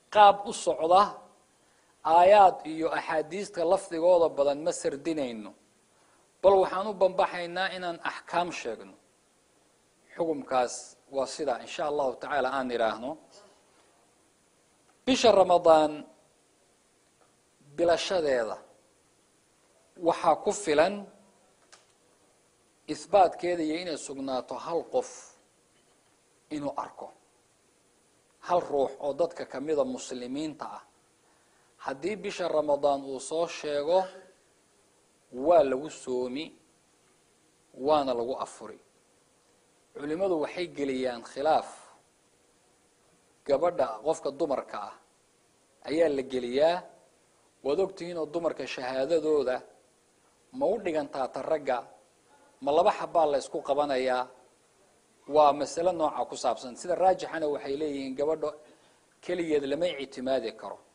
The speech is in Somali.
qaab u socda aayaad iyo axaadiista lafdigooda badan ma sardinayno bal waxaan u banbaxaynaa inaan axkaam sheegno xukumkaas waa sida insha allahu tacaala aan idhaahno bisha ramadaan bilashadeeda waxaa ku filan isbaatkeeda iyo inay sugnaato hal qof inuu arko hal ruux oo dadka kamida muslimiinta ah haddii bisha ramadaan uu soo sheego waa lagu soomi waana lagu afuri culimadu waxay geliyaan khilaaf gabadha qofka dumarka ah ayaa la geliyaa waad ogtihiin oo dumarka shahaadadooda ma u dhigantaa ta ragga ma laba xabaa la isku qabanayaa waa mas'alo nooca ku saabsan sida raajixana waxay leeyihiin gabadha keligeed lama ictimaadi karo